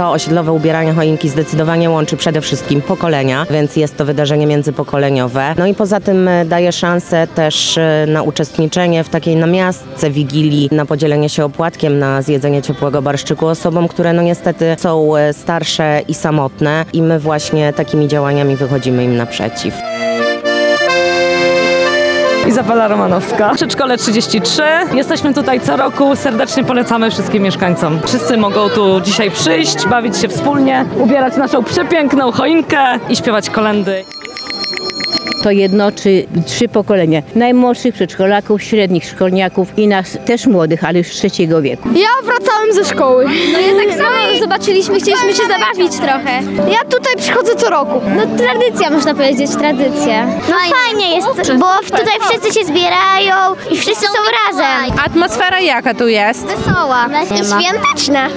To osiedlowe ubieranie choinki zdecydowanie łączy przede wszystkim pokolenia, więc jest to wydarzenie międzypokoleniowe. No i poza tym daje szansę też na uczestniczenie w takiej namiastce Wigilii, na podzielenie się opłatkiem, na zjedzenie ciepłego barszczyku osobom, które no niestety są starsze i samotne i my właśnie takimi działaniami wychodzimy im naprzeciw. Izabela Romanowska, Przedszkole 33. Jesteśmy tutaj co roku, serdecznie polecamy wszystkim mieszkańcom. Wszyscy mogą tu dzisiaj przyjść, bawić się wspólnie, ubierać naszą przepiękną choinkę i śpiewać kolędy. To jednoczy 3 pokolenia. Najmłodszych przedszkolaków, średnich szkolniaków i nas też młodych, ale już 3. wieku. Ja wracałem ze szkoły. No ja tak samo zobaczyliśmy, chcieliśmy się zabawić trochę. Ja tutaj przychodzę co roku. No tradycja, można powiedzieć, tradycja. No fajnie jest, bo tutaj wszyscy się zbierają i wszyscy są razem. Atmosfera jaka tu jest? Wesoła i świąteczna.